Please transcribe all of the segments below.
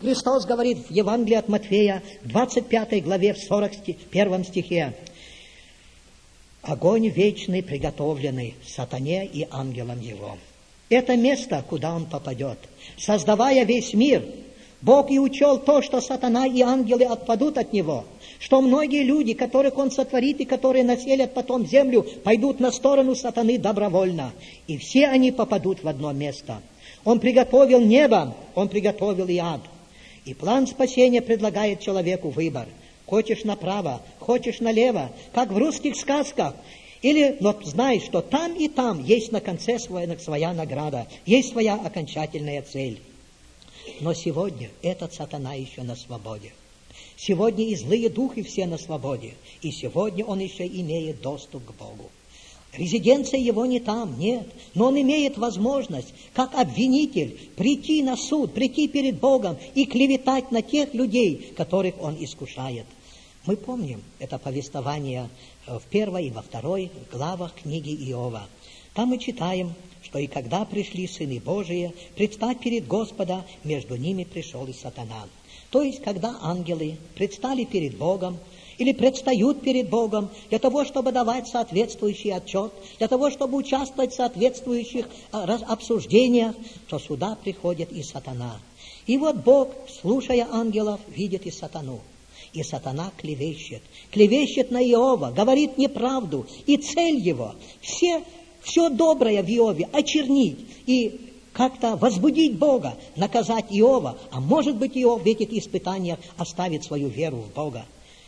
Христос говорит в Евангелии от Матфея, в 25 главе, в 41 стихе: огонь вечный, приготовленный сатане и ангелам его. Это место, куда он попадет. Создавая весь мир, Бог и учел то, что сатана и ангелы отпадут от него, что многие люди, которых он сотворит и которые населят потом землю, пойдут на сторону сатаны добровольно, и все они попадут в одно место. Он приготовил небо, он приготовил и ад. И план спасения предлагает человеку выбор. Хочешь направо, хочешь налево, как в русских сказках. Или, но знай, что там и там есть на конце своя награда, есть своя окончательная цель. Но сегодня этот сатана еще на свободе. Сегодня и злые духи все на свободе. И сегодня он еще имеет доступ к Богу. Резиденция его не там, нет. Но он имеет возможность, как обвинитель, прийти на суд, прийти перед Богом и клеветать на тех людей, которых он искушает. Мы помним это повествование в 1 и во 2 главах книги Иова. Там мы читаем, что и когда пришли сыны Божии предстать перед Господа, между ними пришел и сатана. То есть, когда ангелы предстали перед Богом, или предстают перед Богом для того, чтобы давать соответствующий отчет, для того, чтобы участвовать в соответствующих обсуждениях, то сюда приходит и сатана. И вот Бог, слушая ангелов, видит и сатану. И сатана клевещет на Иова, говорит неправду. И цель его все доброе в Иове очернить и как-то возбудить Бога, наказать Иова. А может быть, Иов в этих испытаниях оставит свою веру в Бога.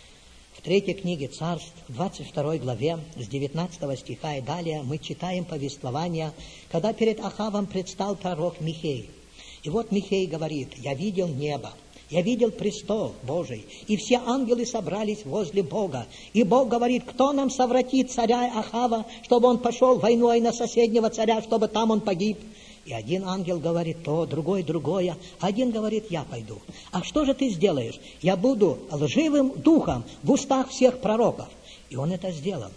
В 3 книге Царств, 22 главе, с 19 стиха и далее, мы читаем повествование, когда перед Ахавом предстал пророк Михей. И вот Михей говорит: «Я видел небо, я видел престол Божий, и все ангелы собрались возле Бога. И Бог говорит: кто нам совратит царя Ахава, чтобы он пошел войной на соседнего царя, чтобы там он погиб?» И один ангел говорит то, другой другое. Один говорит: я пойду. А что же ты сделаешь? Я буду лживым духом в устах всех пророков. И он это сделал.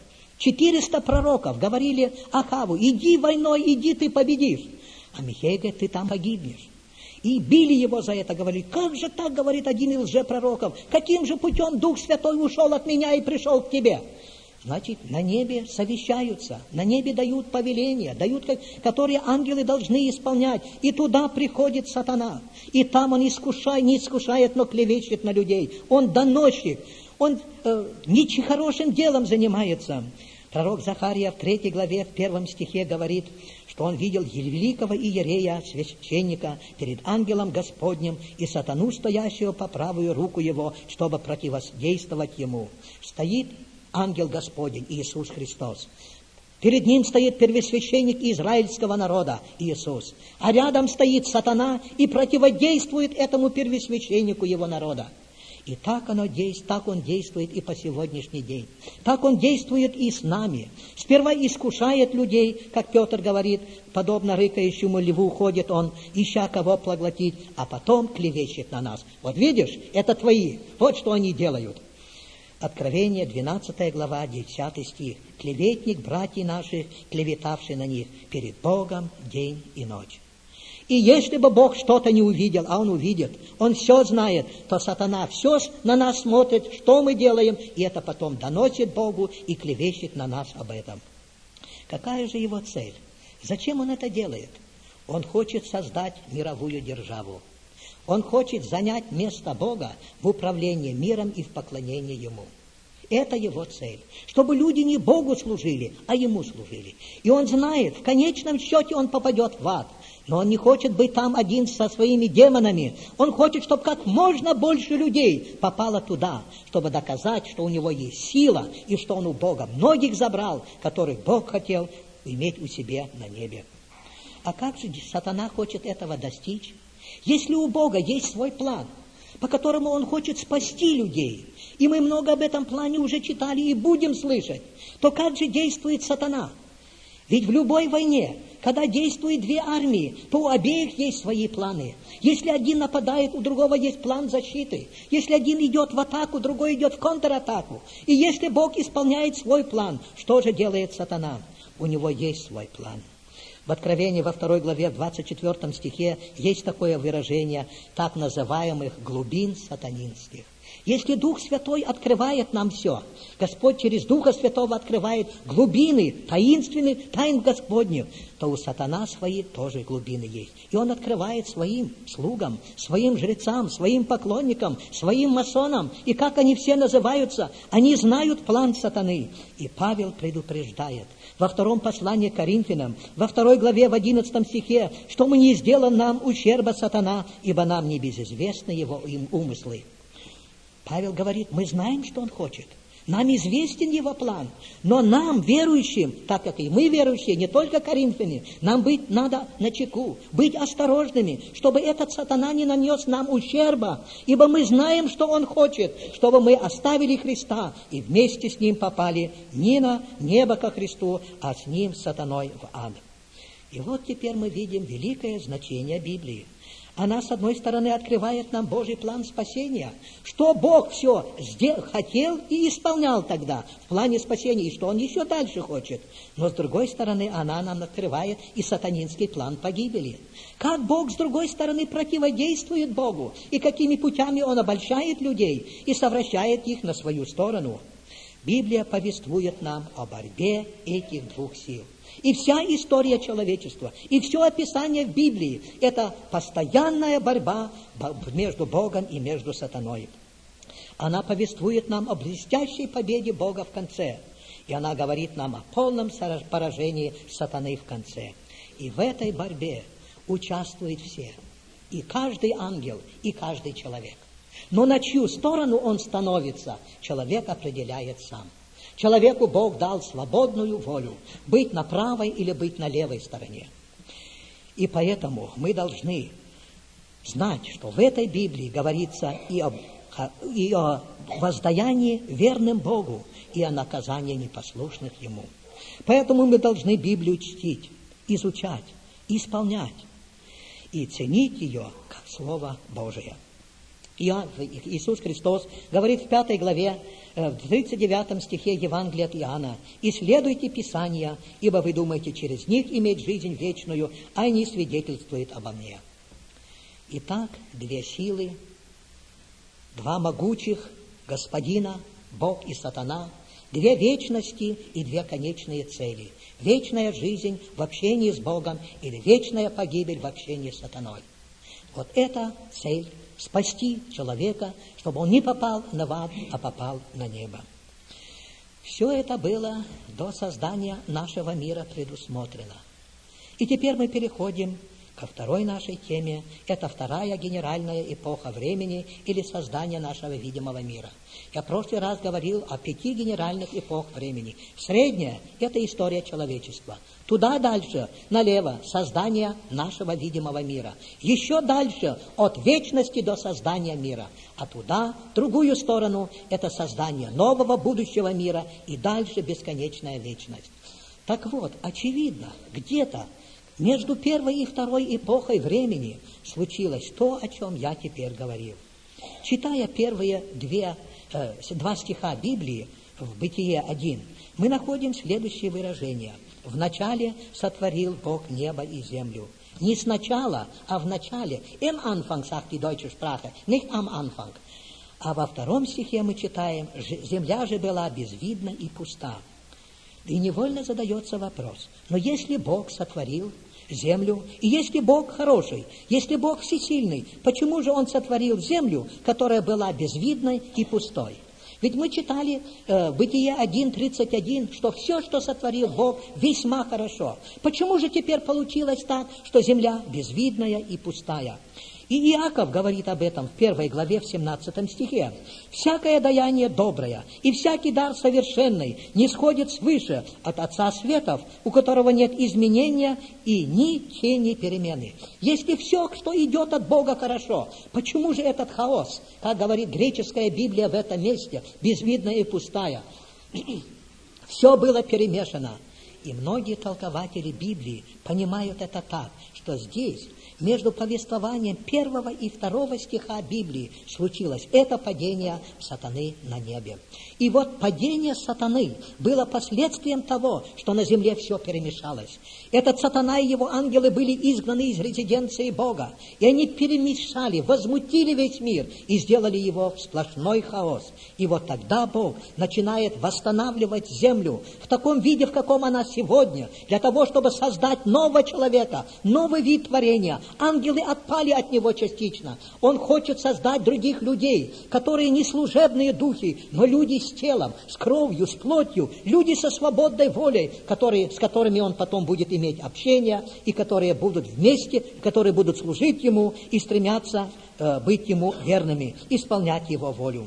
400 пророков говорили Ахаву: иди войной, иди, ты победишь. А Михей говорит: ты там погибнешь. И били его за это, говорили: как же так, говорит один из лжепророков, каким же путем Дух Святой ушел от меня и пришел к тебе? Значит, на небе совещаются, на небе дают повеления, которые ангелы должны исполнять. И туда приходит сатана. И там он не искушает, но клевещет на людей. Он доносчик, он нехорошим делом занимается. Пророк Захария в 3 главе, в 1 стихе говорит, что он видел великого иерея, священника, перед ангелом Господним и сатану, стоящего по правую руку его, чтобы противодействовать ему. Стоит ангел Господень, Иисус Христос. Перед ним стоит первосвященник израильского народа, Иисус. А рядом стоит сатана и противодействует этому первосвященнику его народа. И так он действует и по сегодняшний день. Так он действует и с нами. Сперва искушает людей, как Петр говорит, подобно рыкающему льву ходит он, ища кого поглотить, а потом клевещет на нас. Вот видишь, это твои. Вот что они делают. Откровение, 12 глава, 10 стих. «Клеветник братьев наших, клеветавший на них перед Богом день и ночь». И если бы Бог что-то не увидел, а Он увидит, Он все знает, то сатана все на нас смотрит, что мы делаем, и это потом доносит Богу и клевещет на нас об этом. Какая же его цель? Зачем он это делает? Он хочет создать мировую державу. Он хочет занять место Бога в управлении миром и в поклонении Ему. Это его цель. Чтобы люди не Богу служили, а Ему служили. И он знает, в конечном счете он попадет в ад. Но он не хочет быть там один со своими демонами. Он хочет, чтобы как можно больше людей попало туда, чтобы доказать, что у него есть сила, и что он у Бога многих забрал, которых Бог хотел иметь у себя на небе. А как же сатана хочет этого достичь? Если у Бога есть свой план, по которому Он хочет спасти людей, и мы много об этом плане уже читали и будем слышать, то как же действует сатана? Ведь в любой войне, когда действуют две армии, то у обеих есть свои планы. Если один нападает, у другого есть план защиты. Если один идет в атаку, другой идет в контратаку. И если Бог исполняет свой план, что же делает сатана? У него есть свой план. В Откровении во 2 главе, в 24 стихе есть такое выражение так называемых глубин сатанинских. Если Дух Святой открывает нам все, Господь через Духа Святого открывает глубины, таинственные тайн Господню, то у сатана свои тоже глубины есть. И он открывает своим слугам, своим жрецам, своим поклонникам, своим масонам. И как они все называются, они знают план сатаны. И Павел предупреждает во 2 послании к Коринфянам, во 2 главе, в 11 стихе, что мы не сделаем нам ущерба сатана, ибо нам не безизвестны его умыслы. Павел говорит, мы знаем, что он хочет. Нам известен его план. Но нам, верующим, так как и мы верующие, не только коринфяне, нам быть надо начеку, быть осторожными, чтобы этот сатана не нанес нам ущерба. Ибо мы знаем, что он хочет, чтобы мы оставили Христа и вместе с ним попали не на небо ко Христу, а с ним, сатаной, в ад. И вот теперь мы видим великое значение Библии. Она, с одной стороны, открывает нам Божий план спасения, что Бог все хотел и исполнял тогда в плане спасения, и что Он еще дальше хочет. Но, с другой стороны, она нам открывает и сатанинский план погибели. Как Бог, с другой стороны, противодействует Богу, и какими путями Он обольщает людей и совращает их на свою сторону. Библия повествует нам о борьбе этих двух сил. И вся история человечества, и все описание в Библии – это постоянная борьба между Богом и между сатаной. Она повествует нам о блестящей победе Бога в конце, и она говорит нам о полном поражении сатаны в конце. И в этой борьбе участвуют все, и каждый ангел, и каждый человек. Но на чью сторону он становится, человек определяет сам. Человеку Бог дал свободную волю быть на правой или быть на левой стороне. И поэтому мы должны знать, что в этой Библии говорится и о воздаянии верным Богу, и о наказании непослушных Ему. Поэтому мы должны Библию чтить, изучать, исполнять и ценить ее как Слово Божие. Иисус Христос говорит в 5 главе, в 39 стихе Евангелия от Иоанна: «Исследуйте Писания, ибо вы думаете через них иметь жизнь вечную, а они свидетельствуют обо мне». Итак, две силы, два могучих Господина, Бог и сатана, две вечности и две конечные цели. Вечная жизнь в общении с Богом или вечная погибель в общении с сатаной. Вот это цель. Спасти человека, чтобы он не попал на ад, а попал на небо. Все это было до создания нашего мира предусмотрено. И теперь мы переходим ко второй нашей теме. Это вторая генеральная эпоха времени или создание нашего видимого мира. Я в прошлый раз говорил о 5 генеральных эпох времени. Средняя – это история человечества. Туда дальше, налево, создание нашего видимого мира. Еще дальше, от вечности до создания мира. А туда, в другую сторону, это создание нового будущего мира и дальше бесконечная вечность. Так вот, очевидно, где-то между первой и второй эпохой времени случилось то, о чем я теперь говорил. Читая первые два стиха Библии в Бытие 1, мы находим следующее выражение. «Вначале сотворил Бог небо и землю». Не сначала, а в начале. Im Anfang, sagt die deutsche Sprache, nicht am Anfang. А во втором стихе мы читаем: «Земля же была безвидна и пуста». И невольно задается вопрос: но если Бог сотворил землю, и если Бог хороший, если Бог всесильный, почему же Он сотворил землю, которая была безвидной и пустой? Ведь мы читали Бытие 1:31, что все, что сотворил Бог, весьма хорошо. Почему же теперь получилось так, что земля безвидная и пустая? И Иаков говорит об этом в 1 главе, в 17 стихе. «Всякое даяние доброе и всякий дар совершенный не сходит свыше от Отца Светов, у которого нет изменения и ни тени перемены». Если все, что идет от Бога, хорошо, почему же этот хаос, как говорит греческая Библия в этом месте, безвидная и пустая? Все было перемешано. И многие толкователи Библии понимают это так, что здесь между повествованием 1 и 2 стиха Библии случилось это падение сатаны на небе. И вот падение сатаны было последствием того, что на земле все перемешалось. Этот сатана и его ангелы были изгнаны из резиденции Бога, и они перемешали, возмутили весь мир и сделали его в сплошной хаос. И вот тогда Бог начинает восстанавливать землю в таком виде, в каком она сегодня, для того, чтобы создать нового человека, новый вид творения. Ангелы отпали от него частично. Он хочет создать других людей, которые не служебные духи, но люди с телом, с кровью, с плотью, люди со свободной волей, с которыми он потом будет иметь общение, и которые будут вместе, которые будут служить ему и стремятся быть ему верными, исполнять его волю.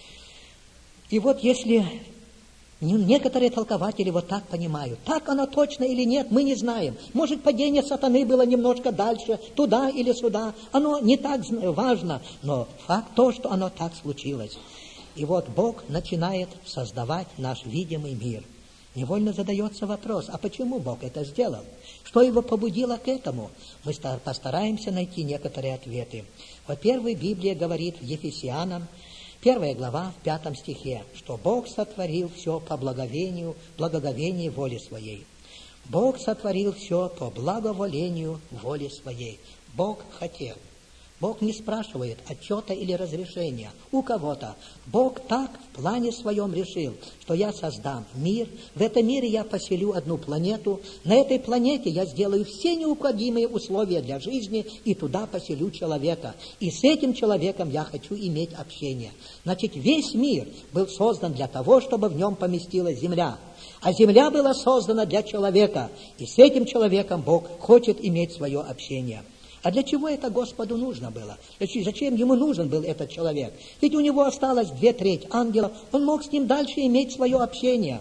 И вот если некоторые толкователи вот так понимают, так оно точно или нет, мы не знаем. Может, падение сатаны было немножко дальше, туда или сюда, оно не так важно, но факт то, что оно так случилось. И вот Бог начинает создавать наш видимый мир. Невольно задается вопрос, а почему Бог это сделал? Что его побудило к этому? Мы постараемся найти некоторые ответы. Во-первых, Библия говорит в Ефесянам, 1 глава, в 5 стихе, что Бог сотворил все по благовению воли своей. Бог сотворил все по благоволению воли своей. Бог хотел. Бог не спрашивает отчета или разрешения у кого-то. Бог так в плане своем решил, что я создам мир, в этом мире я поселю одну планету, на этой планете я сделаю все необходимые условия для жизни и туда поселю человека. И с этим человеком я хочу иметь общение. Значит, весь мир был создан для того, чтобы в нем поместилась земля. А земля была создана для человека, и с этим человеком Бог хочет иметь свое общение. А для чего это Господу нужно было? Зачем ему нужен был этот человек? Ведь у него осталось 2/3 ангелов, он мог с ним дальше иметь свое общение.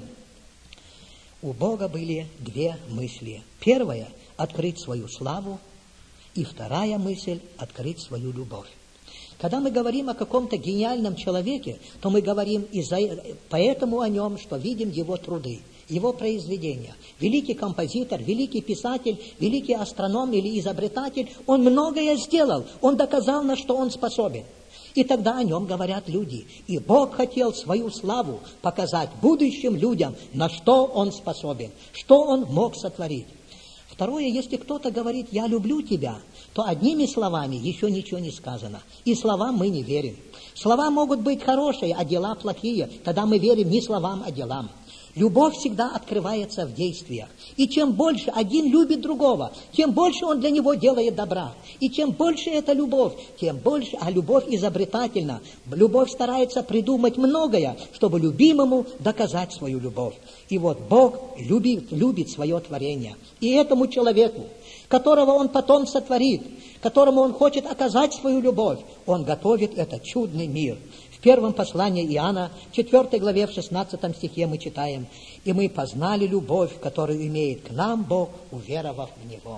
У Бога были 2 мысли. Первая – открыть свою славу, и вторая мысль – открыть свою любовь. Когда мы говорим о каком-то гениальном человеке, то мы говорим поэтому о нем, что видим его труды, его произведения. Великий композитор, великий писатель, великий астроном или изобретатель, он многое сделал, он доказал, на что он способен. И тогда о нем говорят люди. И Бог хотел свою славу показать будущим людям, на что он способен, что он мог сотворить. Второе, если кто-то говорит «я люблю тебя», то одними словами еще ничего не сказано. И словам мы не верим. Слова могут быть хорошие, а дела плохие. Тогда мы верим не словам, а делам. Любовь всегда открывается в действиях. И чем больше один любит другого, тем больше он для него делает добра. И чем больше эта любовь, тем больше, а любовь изобретательна. Любовь старается придумать многое, чтобы любимому доказать свою любовь. И вот Бог любит свое творение. И этому человеку, которого он потом сотворит, которому он хочет оказать свою любовь, он готовит этот чудный мир. В первом послании Иоанна, 4 главе, в 16 стихе мы читаем: «И мы познали любовь, которую имеет к нам Бог, уверовав в Него».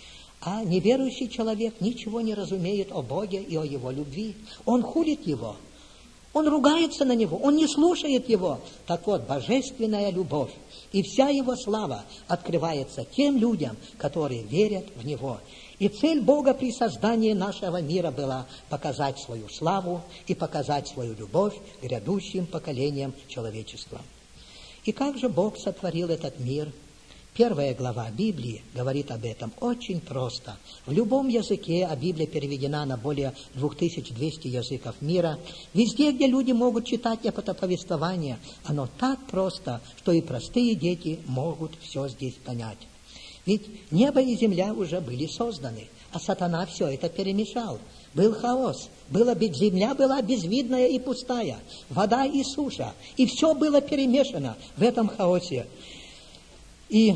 А неверующий человек ничего не разумеет о Боге и о Его любви. Он хулит Его, он ругается на Него, он не слушает Его. Так вот, божественная любовь и вся Его слава открывается тем людям, которые верят в Него. И цель Бога при создании нашего мира была показать свою славу и показать свою любовь грядущим поколениям человечества. И как же Бог сотворил этот мир? 1 глава Библии говорит об этом очень просто. В любом языке, а Библия переведена на более 2200 языков мира, везде, где люди могут читать это повествование, оно так просто, что и простые дети могут все здесь понять. Ведь небо и земля уже были созданы, а сатана все это перемешал. Был хаос, земля была безвидная и пустая, вода и суша, и все было перемешано в этом хаосе. И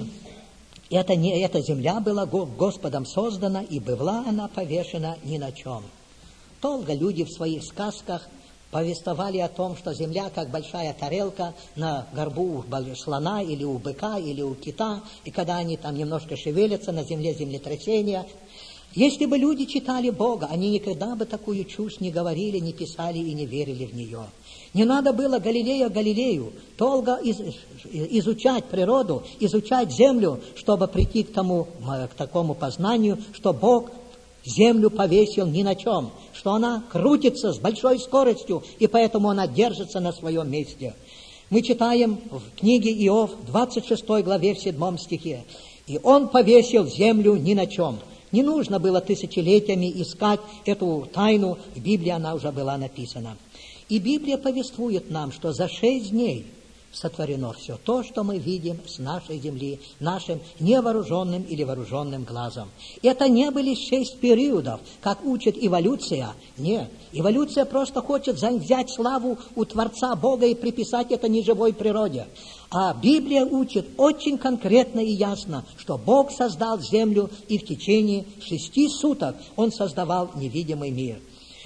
эта земля была Господом создана, и была она повешена ни на чем. Долго люди в своих сказках повествовали о том, что земля как большая тарелка на горбу у слона или у быка или у кита, и когда они там немножко шевелятся, на земле землетрясение. Если бы люди читали Бога, они никогда бы такую чушь не говорили, не писали и не верили в нее. Не надо было Галилею долго изучать природу, изучать землю, чтобы прийти к такому познанию, что Бог землю повесил ни на чем, что она крутится с большой скоростью, и поэтому она держится на своем месте. Мы читаем в книге Иов, 26 главе, в 7 стихе. «И он повесил землю ни на чем». Не нужно было тысячелетиями искать эту тайну, в Библии она уже была написана. И Библия повествует нам, что за 6 дней сотворено все то, что мы видим с нашей земли, нашим невооруженным или вооруженным глазом. Это не были 6 периодов, как учит эволюция. Нет, эволюция просто хочет взять славу у Творца Бога и приписать это неживой природе. А Библия учит очень конкретно и ясно, что Бог создал землю, и в течение 6 суток Он создавал невидимый мир.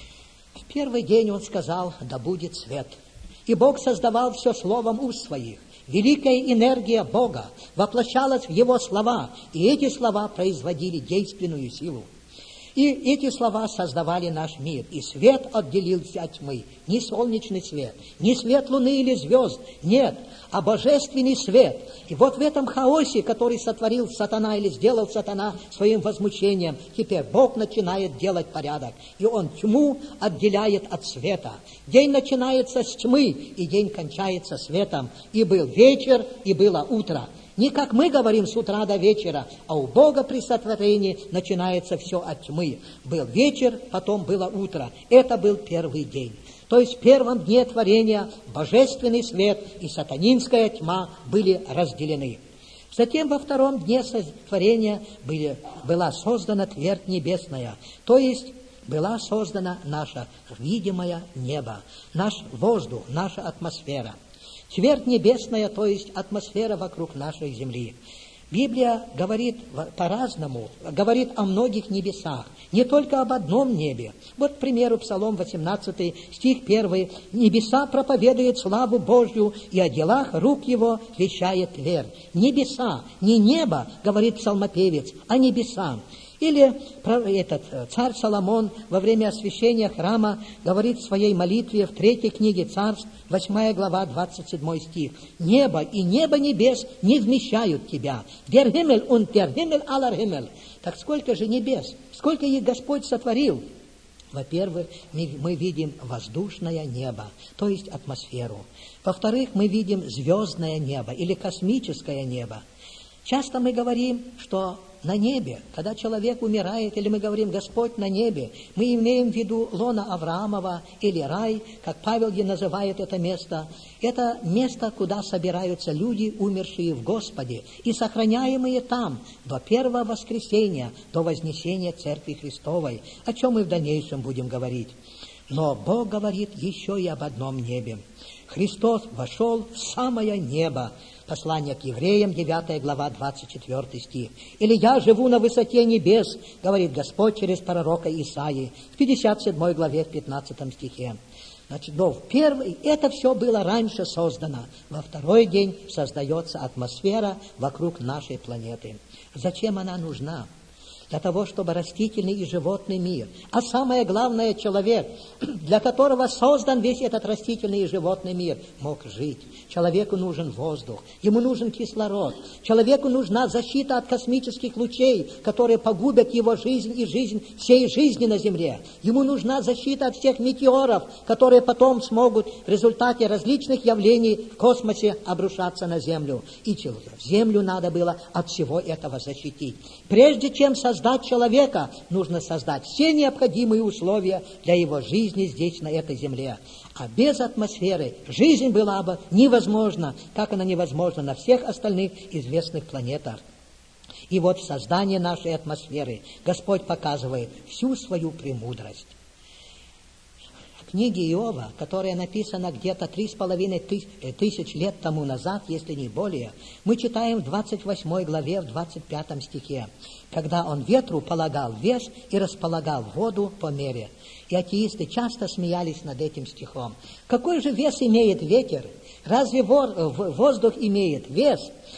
В первый день Он сказал: «Да будет свет». И Бог создавал все словом уст своих. Великая энергия Бога воплощалась в Его слова, и эти слова производили действенную силу. И эти слова создавали наш мир, и свет отделился от тьмы. Не солнечный свет, не свет луны или звезд, нет, а божественный свет. И вот в этом хаосе, который сотворил сатана или сделал сатана своим возмущением, теперь Бог начинает делать порядок, и Он тьму отделяет от света. День начинается с тьмы, и день кончается светом. И был вечер, и было утро. Не как мы говорим с утра до вечера, а у Бога при сотворении начинается все от тьмы. Был вечер, потом было утро. Это был первый день. То есть в первом дне творения божественный свет и сатанинская тьма были разделены. Затем во втором дне творения была создана твердь небесная, то есть была создана наше видимое небо, наш воздух, наша атмосфера. Твердь небесная, то есть атмосфера вокруг нашей земли. Библия говорит по-разному, говорит о многих небесах, не только об одном небе. Вот, к примеру, Псалом 18, стих 1. «Небеса проповедуют славу Божью, и о делах рук Его вещает твердь». Небеса, не небо, говорит псалмопевец, а небеса. Или царь Соломон во время освящения храма говорит в своей молитве в 3 книге Царств, 8 глава, 27 стих. «Небо и небо небес не вмещают тебя. Der Himmel und der Himmel aller Himmel». Так сколько же небес? Сколько их Господь сотворил? Во-первых, мы видим воздушное небо, то есть атмосферу. Во-вторых, мы видим звездное небо или космическое небо. Часто мы говорим, что на небе, когда человек умирает, или мы говорим «Господь на небе», мы имеем в виду лона Авраамова или рай, как Павел называет это место. Это место, куда собираются люди, умершие в Господе, и сохраняемые там до первого воскресения, до вознесения Церкви Христовой, о чем мы в дальнейшем будем говорить. Но Бог говорит еще и об одном небе. Христос вошел в самое небо. Послание к евреям, 9 глава, 24 стих. «Или я живу на высоте небес», говорит Господь через пророка Исаии, в 57 главе, в 15 стихе. Значит, это все было раньше создано. Во второй день создается атмосфера вокруг нашей планеты. Зачем она нужна? Для того, чтобы растительный и животный мир, а самое главное, человек, для которого создан весь этот растительный и животный мир, мог жить. Человеку нужен воздух, ему нужен кислород, человеку нужна защита от космических лучей, которые погубят его жизнь и жизнь всей жизни на Земле. Ему нужна защита от всех метеоров, которые потом смогут в результате различных явлений в космосе обрушаться на Землю. И Землю надо было от всего этого защитить. Прежде чем создать человека, нужно создать все необходимые условия для его жизни здесь, на этой земле. А без атмосферы жизнь была бы невозможна, как она невозможна на всех остальных известных планетах. И вот в создании нашей атмосферы Господь показывает всю свою премудрость. В книге Иова, которая написана где-то 3,5 тысяч лет тому назад, если не более, мы читаем в 28 главе, в 25 стихе, когда он ветру полагал вес и располагал воду по мере. И атеисты часто смеялись над этим стихом. Какой же вес имеет ветер? Разве воздух имеет вес?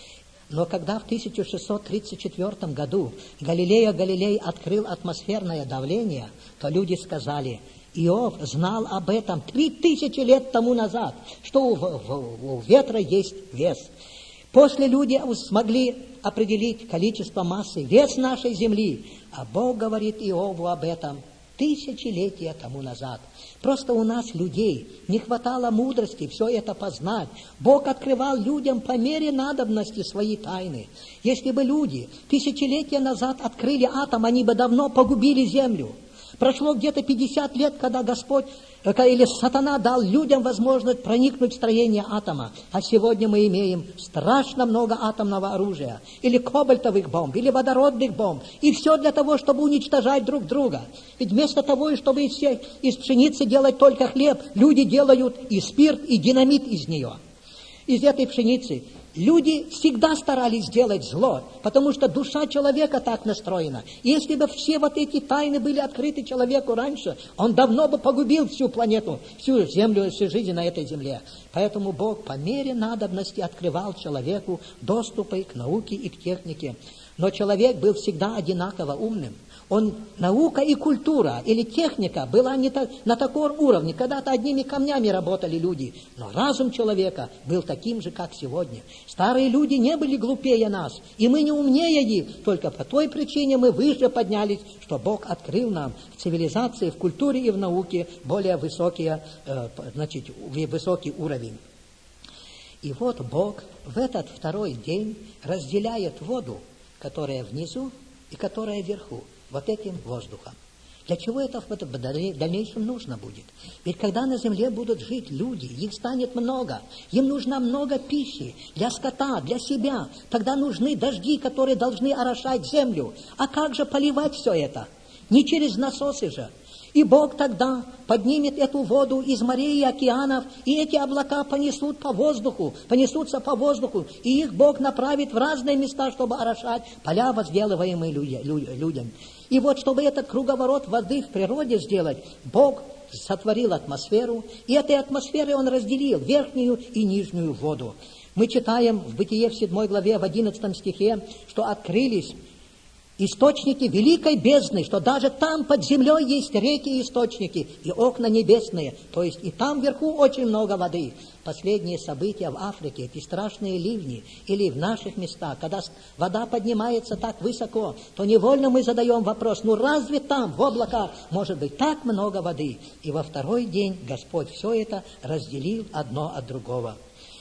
Но когда в 1634 году Галилео Галилей открыл атмосферное давление, то люди сказали: Иов знал об этом 3000 лет тому назад, что у ветра есть вес. После люди смогли определить количество массы, вес нашей земли, а Бог говорит Иову об этом тысячелетия тому назад. Просто у нас, людей, не хватало мудрости все это познать. Бог открывал людям по мере надобности свои тайны. Если бы люди тысячелетия назад открыли атом, они бы давно погубили землю. Прошло где-то 50 лет, когда Господь или сатана дал людям возможность проникнуть в строение атома. А сегодня мы имеем страшно много атомного оружия, или кобальтовых бомб, или водородных бомб. И все для того, чтобы уничтожать друг друга. Ведь вместо того, чтобы из пшеницы делать только хлеб, люди делают и спирт, и динамит из нее. Из этой пшеницы люди всегда старались сделать зло, потому что душа человека так настроена. Если бы все вот эти тайны были открыты человеку раньше, он давно бы погубил всю планету, всю землю, всю жизнь на этой земле. Поэтому Бог по мере надобности открывал человеку доступы к науке и к технике. Но человек был всегда одинаково умным. Наука и культура или техника была не на таком уровне. Когда-то одними камнями работали люди, но разум человека был таким же, как сегодня. Старые люди не были глупее нас, и мы не умнее их. Только по той причине мы выше поднялись, что Бог открыл нам в цивилизации, в культуре и в науке более высокий уровень. И вот Бог в этот второй день разделяет воду, которая внизу и которая вверху, вот этим воздухом. Для чего это в дальнейшем нужно будет? Ведь когда на земле будут жить люди, их станет много, им нужно много пищи для скота, для себя. Тогда нужны дожди, которые должны орошать землю. А как же поливать все это? Не через насосы же. И Бог тогда поднимет эту воду из морей и океанов, и эти облака понесутся по воздуху, и их Бог направит в разные места, чтобы орошать поля, возделываемые людям. И вот, чтобы этот круговорот воды в природе сделать, Бог сотворил атмосферу, и этой атмосферой Он разделил верхнюю и нижнюю воду. Мы читаем в Бытие в 7 главе, в 11 стихе, что открылись источники великой бездны, что даже там под землей есть реки и источники, и окна небесные, то есть и там вверху очень много воды. Последние события в Африке, эти страшные ливни, или в наших местах, когда вода поднимается так высоко, то невольно мы задаем вопрос: ну разве там, в облаках, может быть так много воды? И во второй день Господь все это разделил одно от другого.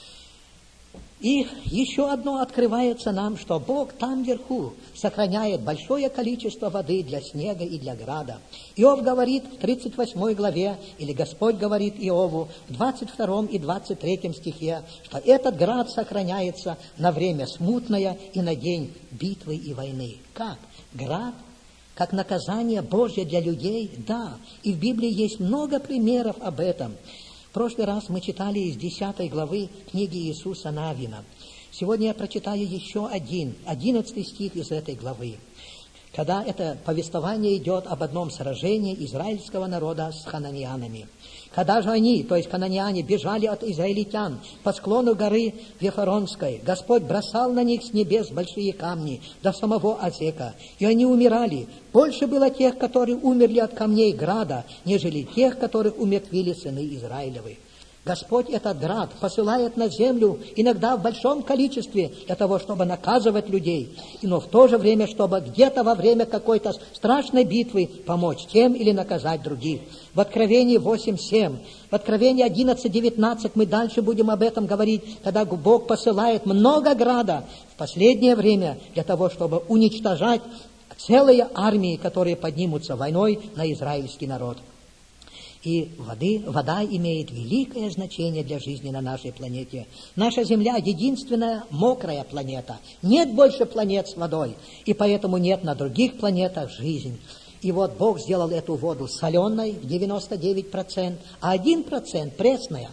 И еще одно открывается нам, что Бог там вверху сохраняет большое количество воды для снега и для града. Иов говорит в 38 главе, или Господь говорит Иову в 22 и 23 стихе, что этот град сохраняется на время смутное и на день битвы и войны. Как? Град как наказание Божье для людей? Да. И в Библии есть много примеров об этом. В прошлый раз мы читали из 10 главы книги Иисуса Навина. Сегодня я прочитаю еще 11 стих из этой главы. Когда это повествование идет об одном сражении израильского народа с хананеянами. Когда же они, то есть хананеяне, бежали от израильтян по склону горы Вифаронской, Господь бросал на них с небес большие камни до самого Азека, и они умирали. Больше было тех, которые умерли от камней града, нежели тех, которых умертвили сыны Израилевы. Господь этот град посылает на землю иногда в большом количестве для того, чтобы наказывать людей, но в то же время, чтобы где-то во время какой-то страшной битвы помочь тем или наказать других. В Откровении 8:7, в Откровении 11:19 мы дальше будем об этом говорить, когда Бог посылает много града в последнее время для того, чтобы уничтожать целые армии, которые поднимутся войной на израильский народ. И вода имеет великое значение для жизни на нашей планете. Наша Земля — единственная мокрая планета. Нет больше планет с водой, и поэтому нет на других планетах жизни. И вот Бог сделал эту воду соленой в 99%, а 1% пресная.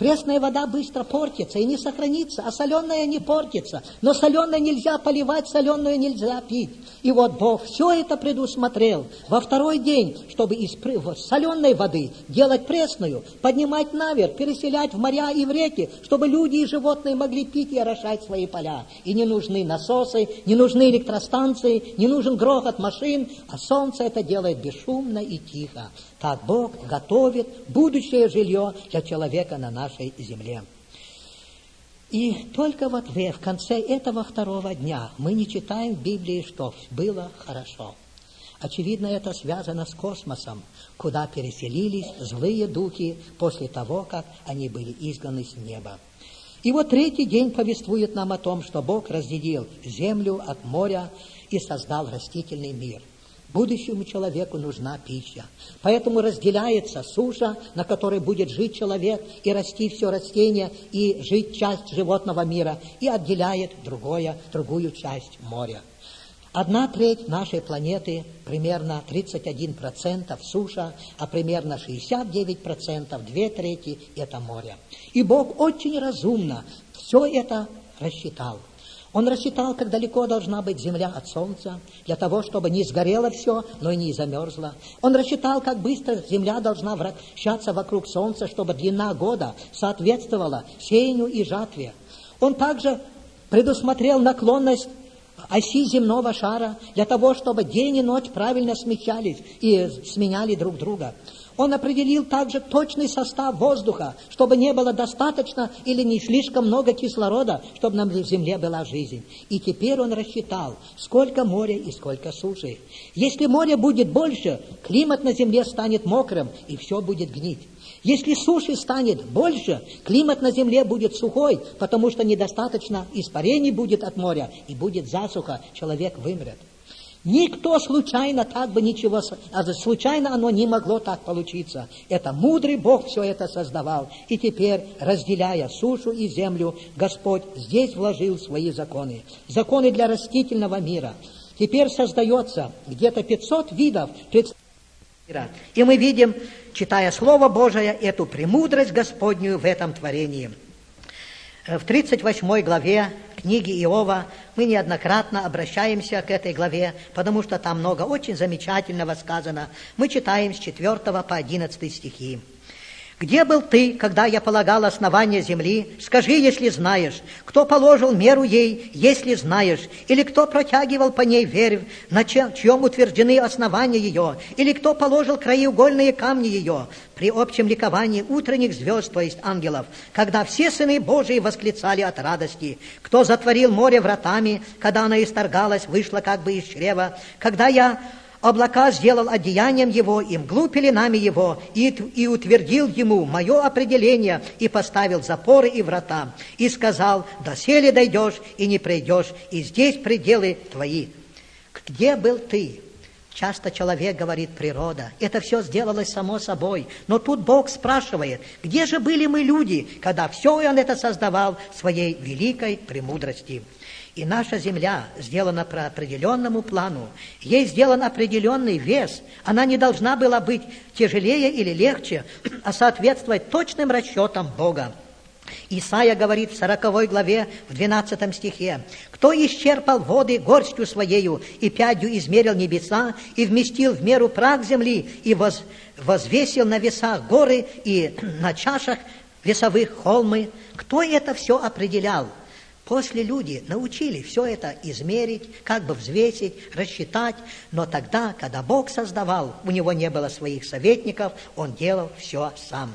Пресная вода быстро портится и не сохранится, а соленая не портится. Но соленое нельзя поливать, соленую нельзя пить. И вот Бог все это предусмотрел во второй день, чтобы из соленой воды делать пресную, поднимать наверх, переселять в моря и в реки, чтобы люди и животные могли пить и орошать свои поля. И не нужны насосы, не нужны электростанции, не нужен грохот машин, а солнце это делает бесшумно и тихо. Так Бог готовит будущее жилье для человека на нашей земле. И только вот в конце этого второго дня мы не читаем в Библии, что было хорошо. Очевидно, это связано с космосом, куда переселились злые духи после того, как они были изгнаны с неба. И вот третий день повествует нам о том, что Бог разделил землю от моря и создал растительный мир. Будущему человеку нужна пища. Поэтому разделяется суша, на которой будет жить человек, и расти все растение, и жить часть животного мира, и отделяет другую часть моря. 1/3 нашей планеты, примерно 31% суша, а примерно 69%, 2/3 это море. И Бог очень разумно все это рассчитал. Он рассчитал, как далеко должна быть земля от солнца, для того, чтобы не сгорело все, но и не замерзло. Он рассчитал, как быстро земля должна вращаться вокруг солнца, чтобы длина года соответствовала сеянию и жатве. Он также предусмотрел наклонность оси земного шара для того, чтобы день и ночь правильно смещались и сменяли друг друга. Он определил также точный состав воздуха, чтобы не было достаточно или не слишком много кислорода, чтобы на земле была жизнь. И теперь он рассчитал, сколько моря и сколько суши. Если море будет больше, климат на земле станет мокрым, и все будет гнить. Если суши станет больше, климат на земле будет сухой, потому что недостаточно испарений будет от моря, и будет засуха, человек вымрет. Никто случайно случайно оно не могло так получиться. Это мудрый Бог все это создавал. И теперь, разделяя сушу и землю, Господь здесь вложил свои законы. Законы для растительного мира. Теперь создается где-то 500 видов мира. И мы видим, читая Слово Божие, эту премудрость Господнюю в этом творении. В 38 главе книги Иова мы неоднократно обращаемся к этой главе, потому что там много очень замечательного сказано. Мы читаем с 4 по 11 стихи. «Где был ты, когда я полагал основание земли? Скажи, если знаешь. Кто положил меру ей, если знаешь? Или кто протягивал по ней верфь, на чьем утверждены основания ее? Или кто положил краеугольные камни ее? При общем ликовании утренних звезд, то есть ангелов, когда все сыны Божии восклицали от радости. Кто затворил море вратами, когда оно исторгалось, вышло как бы из чрева? Когда я облака сделал одеянием его, и мглу пеленами его, и утвердил ему мое определение, и поставил запоры и врата, и сказал, доселе дойдешь и не пройдешь, и здесь пределы твои. Где был ты? Часто человек говорит, природа. Это все сделалось само собой. Но тут Бог спрашивает, где же были мы люди, когда все Он это создавал своей великой премудрости? И наша земля сделана по определенному плану. Ей сделан определенный вес. Она не должна была быть тяжелее или легче, а соответствовать точным расчетам Бога. Исайя говорит в 40 главе, в 12 стихе, «Кто исчерпал воды горстью своею, и пядью измерил небеса, и вместил в меру прах земли, и возвесил на весах горы, и на чашах весовых холмы». Кто это все определял? После люди научили все это измерить, как бы взвесить, рассчитать, но тогда, когда Бог создавал, у него не было своих советников, он делал все сам.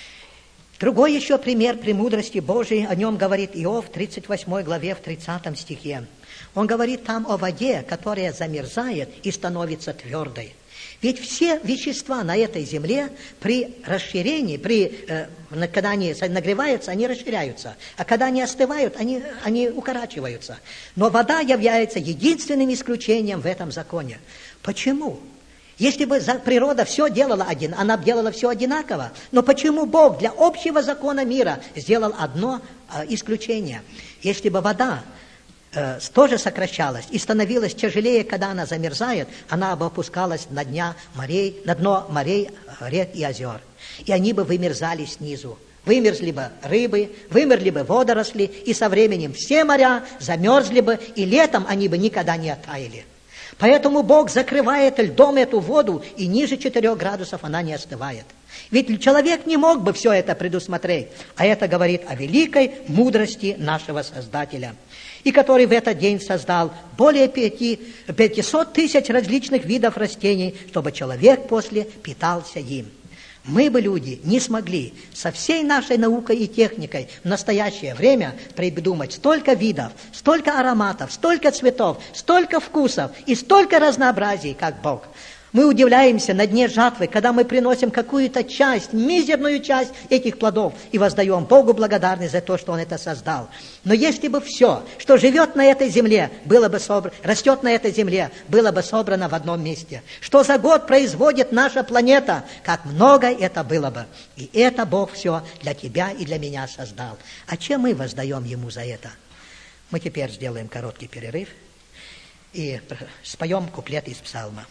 Другой еще пример премудрости Божией, о нем говорит Иов в 38 главе, в 30 стихе. Он говорит там о воде, которая замерзает и становится твердой. Ведь все вещества на этой земле при расширении, когда они нагреваются, они расширяются, а когда они остывают, они укорачиваются. Но вода является единственным исключением в этом законе. Почему? Если бы природа все делала она делала все одинаково, но почему Бог для общего закона мира сделал одно исключение? Если бы вода тоже сокращалась и становилась тяжелее, когда она замерзает, она бы опускалась на дно морей, рек и озер. и они бы вымерзали снизу. Вымерзли бы рыбы, вымерли бы водоросли, и со временем все моря замерзли бы, и летом они бы никогда не оттаяли. Поэтому Бог закрывает льдом эту воду, и ниже 4 градусов она не остывает. Ведь человек не мог бы все это предусмотреть, а это говорит о великой мудрости нашего Создателя, и который в этот день создал более 500 тысяч различных видов растений, чтобы человек после питался им. Мы бы, люди, не смогли со всей нашей наукой и техникой в настоящее время придумать столько видов, столько ароматов, столько цветов, столько вкусов и столько разнообразий, как Бог. Мы удивляемся на дне жатвы, когда мы приносим какую-то часть, мизерную часть этих плодов и воздаем Богу благодарность за то, что Он это создал. Но если бы все, что живет на этой земле, растет на этой земле, было бы собрано в одном месте, что за год производит наша планета, как много это было бы. И это Бог все для тебя и для меня создал. А чем мы воздаем Ему за это? Мы теперь сделаем короткий перерыв и споем куплет из псалма.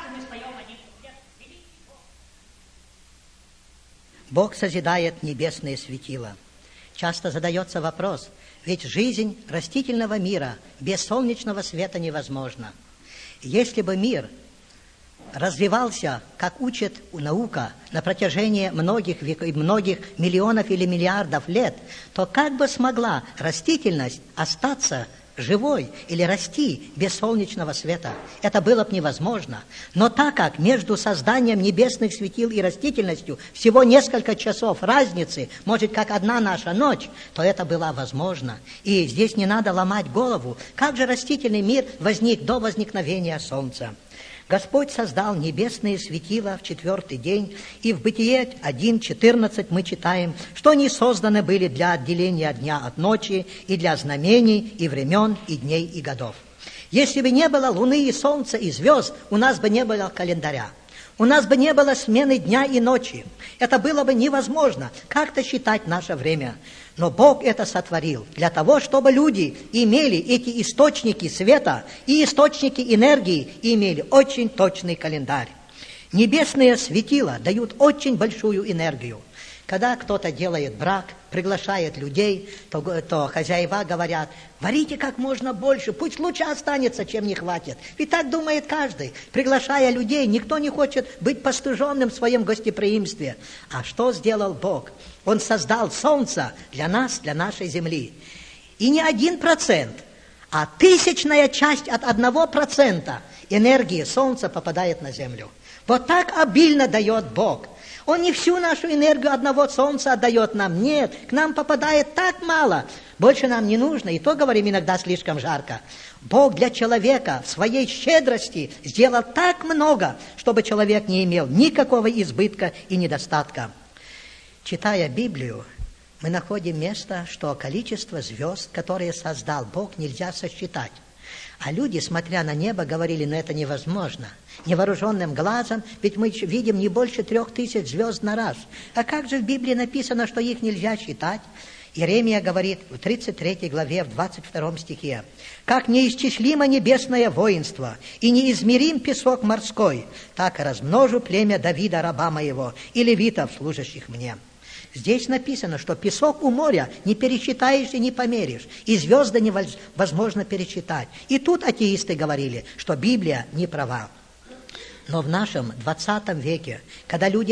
Бог созидает небесные светила. Часто задается вопрос, ведь жизнь растительного мира без солнечного света невозможна. Если бы мир развивался, как учит наука, на протяжении многих миллионов или миллиардов лет, то как бы смогла растительность остаться живой или расти без солнечного света? Это было бы невозможно. Но так как между созданием небесных светил и растительностью всего несколько часов разницы, может, как одна наша ночь, то это было возможно. И здесь не надо ломать голову, как же растительный мир возник до возникновения Солнца. Господь создал небесные светила в 4-й день, и в Бытие 1:14 мы читаем, что они созданы были для отделения дня от ночи, и для знамений, и времен, и дней, и годов. Если бы не было луны и солнца и звезд, у нас бы не было календаря. У нас бы не было смены дня и ночи. Это было бы невозможно как-то считать наше время. Но Бог это сотворил для того, чтобы люди имели эти источники света и источники энергии и имели очень точный календарь. Небесные светила дают очень большую энергию. Когда кто-то делает брак, приглашает людей, то хозяева говорят: варите как можно больше, пусть лучше останется, чем не хватит. Ведь так думает каждый. Приглашая людей, никто не хочет быть постыженным в своем гостеприимстве. А что сделал Бог? Он создал солнце для нас, для нашей земли. И не 1%, а 1000-я часть от 1% энергии солнца попадает на землю. Вот так обильно дает Бог. Он не всю нашу энергию одного солнца отдает нам. Нет, к нам попадает так мало. Больше нам не нужно, и то, говорим, иногда слишком жарко. Бог для человека в своей щедрости сделал так много, чтобы человек не имел никакого избытка и недостатка. Читая Библию, мы находим место, что количество звезд, которые создал Бог, нельзя сосчитать. А люди, смотря на небо, говорили: но это невозможно. Невооруженным глазом, ведь мы видим не больше 3000 звезд на раз. А как же в Библии написано, что их нельзя считать? Иеремия говорит в 33 главе, в 22 стихе: «Как неисчислимо небесное воинство, и неизмерим песок морской, так и размножу племя Давида, раба моего, и левитов, служащих мне». Здесь написано, что песок у моря не пересчитаешь и не померишь, и звезды невозможно пересчитать. И тут атеисты говорили, что Библия не права. Но в нашем 20 веке, когда люди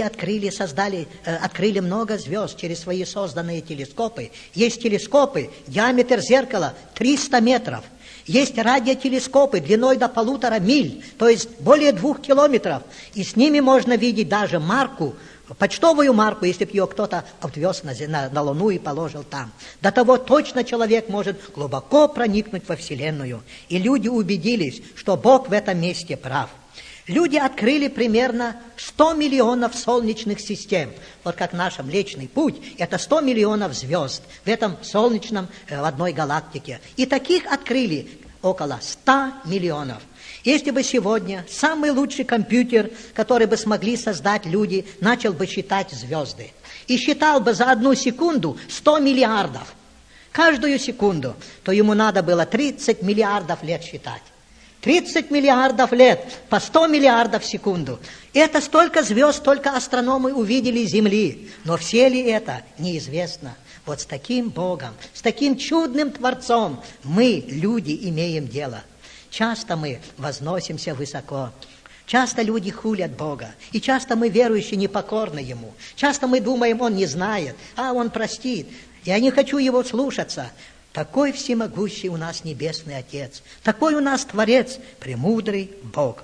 открыли много звезд через свои созданные телескопы, есть телескопы, диаметр зеркала 300 метров, есть радиотелескопы длиной до 1,5 миль, то есть более 2 километров, и с ними можно видеть даже марку, почтовую марку, если бы ее кто-то отвез на Луну и положил там. До того точно человек может глубоко проникнуть во Вселенную. И люди убедились, что Бог в этом месте прав. Люди открыли примерно 100 миллионов солнечных систем. Вот как наш Млечный Путь, это 100 миллионов звезд в этом солнечном, в одной галактике. И таких открыли около 100 миллионов. Если бы сегодня самый лучший компьютер, который бы смогли создать люди, начал бы считать звезды, и считал бы за 1 секунду 100 миллиардов, каждую секунду, то ему надо было 30 миллиардов лет считать. 30 миллиардов лет, по 100 миллиардов в секунду. Это столько звезд, только астрономы увидели Земли. Но все ли это, неизвестно. Вот с таким Богом, с таким чудным Творцом мы, люди, имеем дело. Часто мы возносимся высоко. Часто люди хулят Бога. И часто мы, верующие, непокорны Ему. Часто мы думаем, Он не знает, Он простит. Я не хочу Его слушаться. Такой всемогущий у нас Небесный Отец. Такой у нас Творец, премудрый Бог.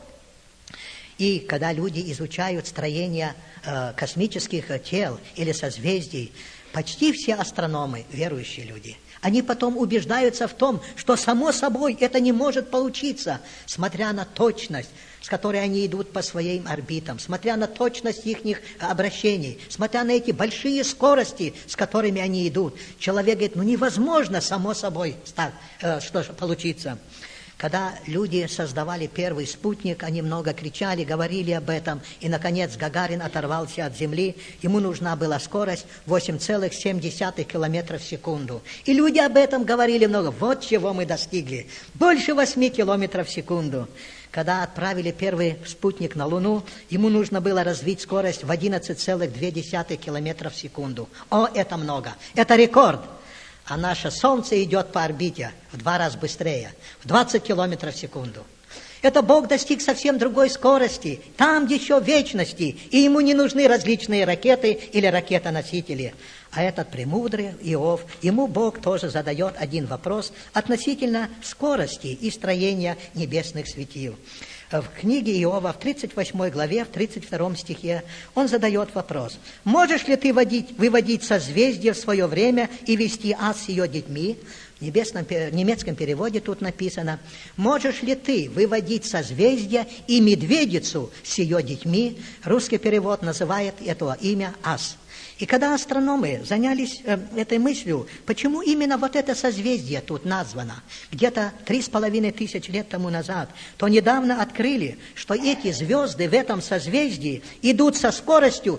И когда люди изучают строение космических тел или созвездий, почти все астрономы, верующие люди, они потом убеждаются в том, что само собой это не может получиться, смотря на точность, с которой они идут по своим орбитам, смотря на точность их обращений, смотря на эти большие скорости, с которыми они идут. Человек говорит, невозможно само собой что получится. Когда люди создавали первый спутник, они много кричали, говорили об этом, и, наконец, Гагарин оторвался от Земли, ему нужна была скорость 8,7 километра в секунду. И люди об этом говорили много. Вот чего мы достигли. Больше 8 километров в секунду. Когда отправили первый спутник на Луну, ему нужно было развить скорость в 11,2 километра в секунду. Это много. Это рекорд. А наше Солнце идет по орбите в 2 раза быстрее, в 20 километров в секунду. Это Бог достиг совсем другой скорости, там еще вечности, и Ему не нужны различные ракеты или ракетоносители. А этот премудрый Иов, ему Бог тоже задает один вопрос относительно скорости и строения небесных светил. В книге Иова, в 38 главе, в 32 стихе, он задает вопрос. «Можешь ли ты выводить созвездие в свое время и вести ад с ее детьми?» В немецком переводе тут написано. «Можешь ли ты выводить созвездие и медведицу с ее детьми?» Русский перевод называет это имя ас. И когда астрономы занялись этой мыслью, почему именно вот это созвездие тут названо, где-то 3500 лет тому назад, то недавно открыли, что эти звезды в этом созвездии идут со скоростью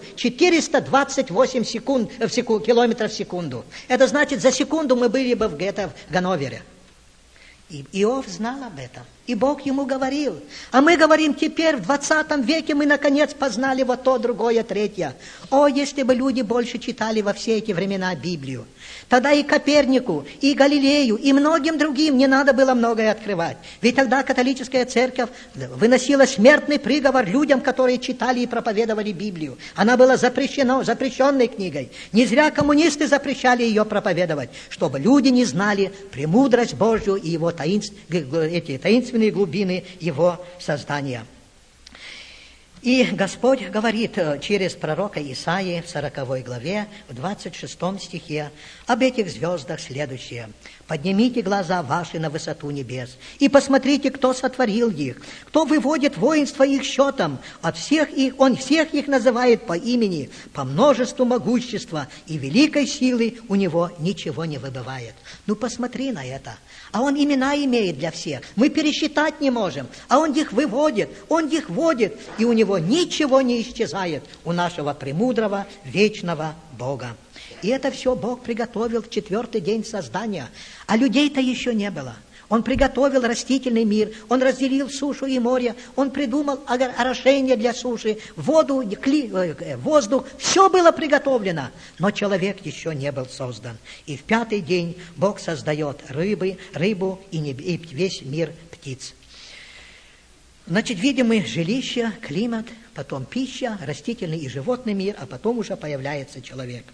428 километров в секунду. Это значит, за секунду мы были бы где-то в Ганновере. И Иов знал об этом. И Бог ему говорил. А мы говорим теперь, в 20 веке мы наконец познали вот то, другое, третье. Если бы люди больше читали во все эти времена Библию. Тогда и Копернику, и Галилею, и многим другим не надо было многое открывать. Ведь тогда католическая церковь выносила смертный приговор людям, которые читали и проповедовали Библию. Она была запрещенной книгой. Не зря коммунисты запрещали ее проповедовать, чтобы люди не знали премудрость Божью и его эти таинственные глубины его создания. И Господь говорит через пророка Исаии в 40 главе, в 26 стихе об этих звездах следующее. «Поднимите глаза ваши на высоту небес, и посмотрите, кто сотворил их, кто выводит воинство их счетом. Он всех их называет по имени, по множеству могущества, и великой силы у него ничего не выбывает». Посмотри на это. А Он имена имеет для всех. Мы пересчитать не можем. А Он их выводит, Он их водит, и у Него ничего не исчезает, у нашего премудрого, вечного Бога. И это все Бог приготовил в 4-й день создания. А людей-то еще не было. Он приготовил растительный мир, Он разделил сушу и море, Он придумал орошение для суши, воду, воздух. Все было приготовлено, но человек еще не был создан. И в 5-й день Бог создает рыбу и весь мир птиц. Значит, видим мы жилище, климат, потом пища, растительный и животный мир, а потом уже появляется человек.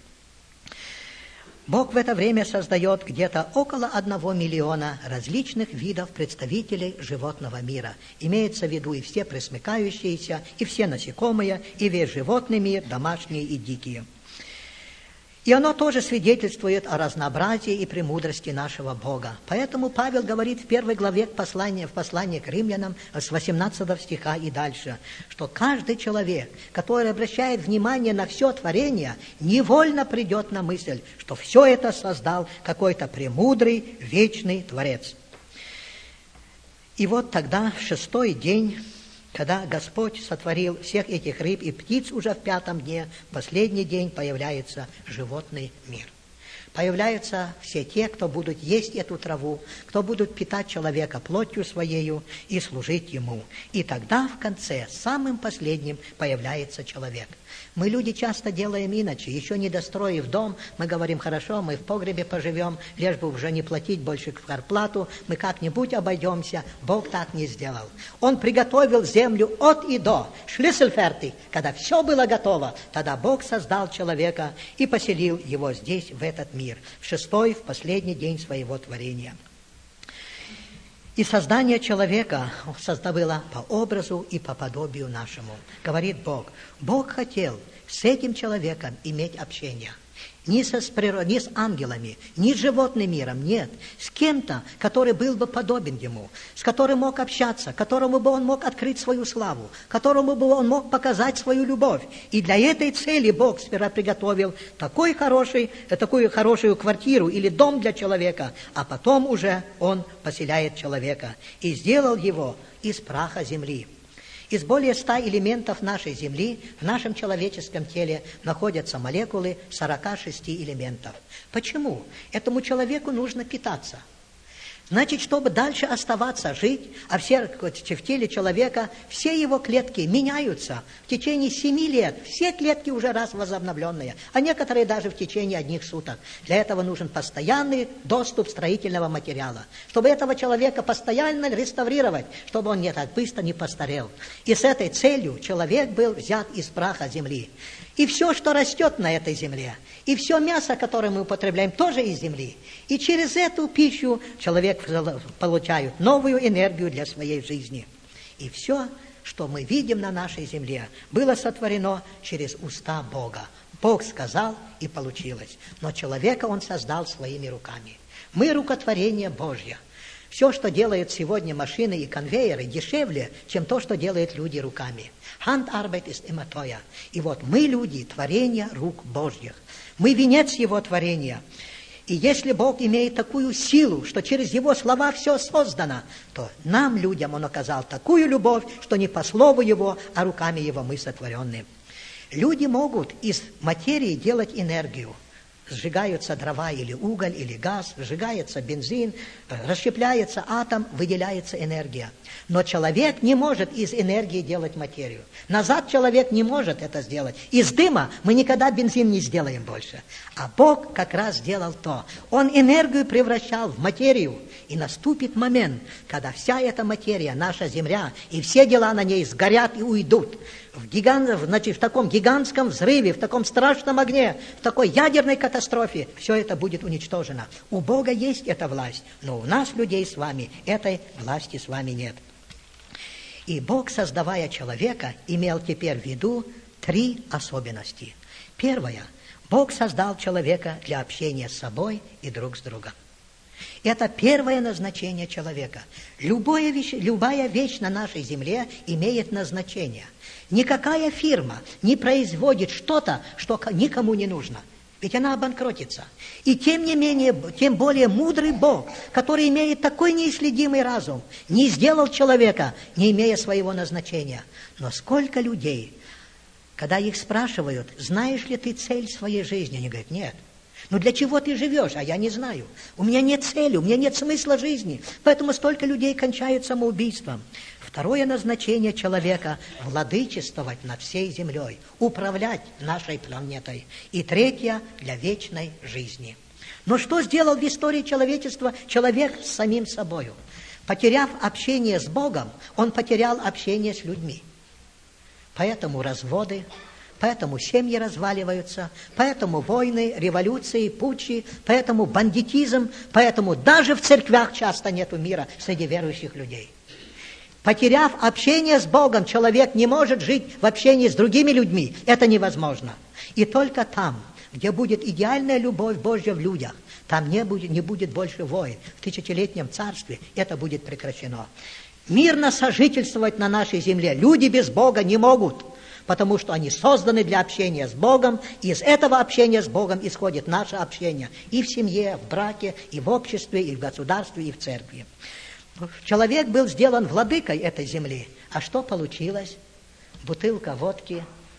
Бог в это время создает где-то около 1 миллиона различных видов представителей животного мира. Имеется в виду и все пресмыкающиеся, и все насекомые, и весь животный мир, домашние и дикие. И оно тоже свидетельствует о разнообразии и премудрости нашего Бога. Поэтому Павел говорит в 1 главе в послании к римлянам с 18 стиха и дальше, что каждый человек, который обращает внимание на все творение, невольно придет на мысль, что все это создал какой-то премудрый, вечный Творец. И вот тогда, в 6-й день, когда Господь сотворил всех этих рыб и птиц, уже в 5-м дне, в последний день, появляется животный мир. Появляются все те, кто будут есть эту траву, кто будут питать человека плотью своею и служить ему. И тогда в конце, самым последним, появляется человек. Мы, люди, часто делаем иначе. Еще не достроив дом, мы говорим: хорошо, мы в погребе поживем, лишь бы уже не платить больше зарплату, мы как-нибудь обойдемся. Бог так не сделал. Он приготовил землю от и до, шлиссельфертиг. Когда все было готово, тогда Бог создал человека и поселил его здесь, в этот мир, в шестой, в последний день своего творения. И создание человека было по образу и по подобию нашему. Говорит Бог. Бог хотел с этим человеком иметь общение. Не с ангелами, не с животным миром, нет. С кем-то, который был бы подобен ему, с которым мог общаться, которому бы он мог открыть свою славу, которому бы он мог показать свою любовь. И для этой цели Бог сперва приготовил такую хорошую квартиру или дом для человека, а потом уже он поселяет человека и сделал его из праха земли. Из более 100 элементов нашей Земли в нашем человеческом теле находятся молекулы 46 элементов. Почему? Этому человеку нужно питаться. Значит, чтобы дальше оставаться, жить, а в теле человека все его клетки меняются в течение 7 лет. Все клетки уже раз возобновленные, а некоторые даже в течение одних суток. Для этого нужен постоянный доступ строительного материала, чтобы этого человека постоянно реставрировать, чтобы он не так быстро не постарел. И с этой целью человек был взят из праха земли. И все, что растет на этой земле, и все мясо, которое мы употребляем, тоже из земли. И через эту пищу человек получает новую энергию для своей жизни. И все, что мы видим на нашей земле, было сотворено через уста Бога. Бог сказал, и получилось. Но человека Он создал своими руками. Мы рукотворение Божье. Все, что делают сегодня машины и конвейеры, дешевле, чем то, что делают люди руками. Handarbeit ist immer teuer. И вот мы, люди, творение рук Божьих. Мы венец Его творения. И если Бог имеет такую силу, что через Его слова все создано, то нам, людям, Он оказал такую любовь, что не по слову Его, а руками Его мы сотворены. Люди могут из материи делать энергию. Сжигаются дрова или уголь, или газ, сжигается бензин, расщепляется атом, выделяется энергия. Но человек не может из энергии делать материю. Назад человек не может это сделать. Из дыма мы никогда бензин не сделаем больше. А Бог как раз сделал то. Он энергию превращал в материю. И наступит момент, когда вся эта материя, наша земля, и все дела на ней сгорят и уйдут. В таком гигантском взрыве, в таком страшном огне, в такой ядерной катастрофе, все это будет уничтожено. У Бога есть эта власть, но у нас, людей с вами, этой власти с вами нет. И Бог, создавая человека, имел теперь в виду 3 особенности. Первое. Бог создал человека для общения с собой и друг с другом. Это первое назначение человека. Любая вещь на нашей земле имеет назначение. Никакая фирма не производит что-то, что никому не нужно. Ведь она обанкротится. И тем не менее, тем более мудрый Бог, который имеет такой неисследимый разум, не сделал человека, не имея своего назначения. Но сколько людей, когда их спрашивают, знаешь ли ты цель своей жизни, они говорят, нет. Ну для чего ты живешь? А я не знаю. У меня нет цели, у меня нет смысла жизни. Поэтому столько людей кончают самоубийством. Второе назначение человека – владычествовать над всей землей, управлять нашей планетой. И третье – для вечной жизни. Но что сделал в истории человечества человек с самим собою? Потеряв общение с Богом, он потерял общение с людьми. Поэтому разводы, поэтому семьи разваливаются, поэтому войны, революции, путчи, поэтому бандитизм, поэтому даже в церквях часто нету мира среди верующих людей. Потеряв общение с Богом, человек не может жить в общении с другими людьми. Это невозможно. И только там, где будет идеальная любовь Божья в людях, там не будет больше войн. В тысячелетнем царстве это будет прекращено. Мирно сожительствовать на нашей земле люди без Бога не могут, потому что они созданы для общения с Богом, и из этого общения с Богом исходит наше общение и в семье, в браке, и в обществе, и в государстве, и в церкви. Человек был сделан владыкой этой земли. А что получилось? Бутылка водки,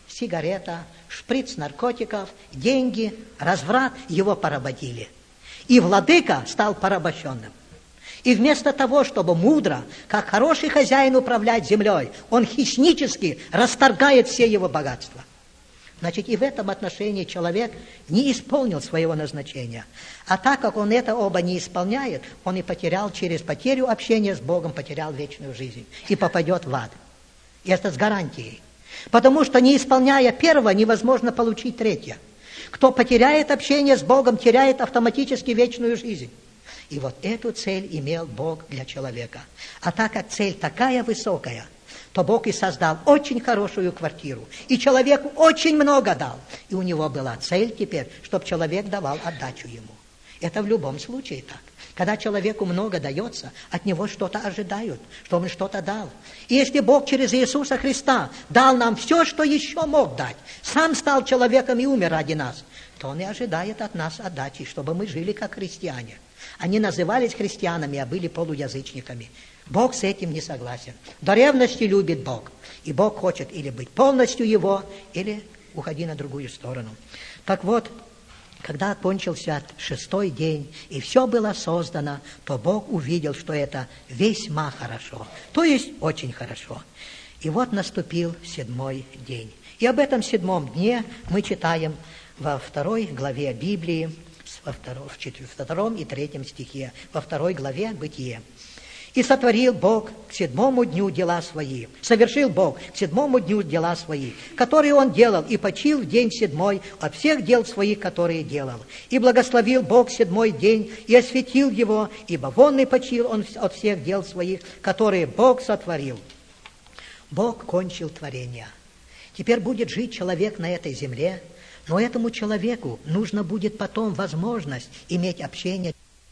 сигарета, шприц наркотиков, деньги, разврат, его поработили. И владыка стал порабощенным. И вместо того, чтобы мудро, как хороший хозяин управлять землей, он хищнически расторгает все его богатства. Значит, и в этом отношении человек не исполнил своего назначения. А так как он это оба не исполняет, он и потерял через потерю общения с Богом, потерял вечную жизнь и попадет в ад. И это с гарантией. Потому что не исполняя первого, невозможно получить третье. Кто потеряет общение с Богом, теряет автоматически вечную жизнь. И вот эту цель имел Бог для человека. А так как цель такая высокая, то Бог и создал очень хорошую квартиру. И человеку очень много дал. И у него была цель теперь, чтобы человек давал отдачу ему. Это в любом случае так. Когда человеку много дается, от него что-то ожидают, чтобы он что-то дал. И если Бог через Иисуса Христа дал нам все, что еще мог дать, сам стал человеком и умер ради нас, то Он и ожидает от нас отдачи, чтобы мы жили как христиане. Они назывались христианами, а были полуязычниками. Бог с этим не согласен. До ревности любит Бог. И Бог хочет или быть полностью Его, или уходи на другую сторону. Так вот, когда кончился 6-й день, и все было создано, то Бог увидел, что это весьма хорошо. То есть очень хорошо. И вот наступил 7-й день. И об этом 7-м дне мы читаем во 2 главе Библии, во 2 и 3 стихе, во 2 главе Бытие. «И сотворил Бог к 7-му дню дела свои, совершил Бог к 7-му дню дела свои, которые Он делал, и почил в день 7-й от всех дел своих, которые делал. И благословил Бог 7-й день, и осветил его, ибо вон и почил Он от всех дел своих, которые Бог сотворил». Бог кончил творение. Теперь будет жить человек на этой земле, но этому человеку нужно будет потом возможность иметь общение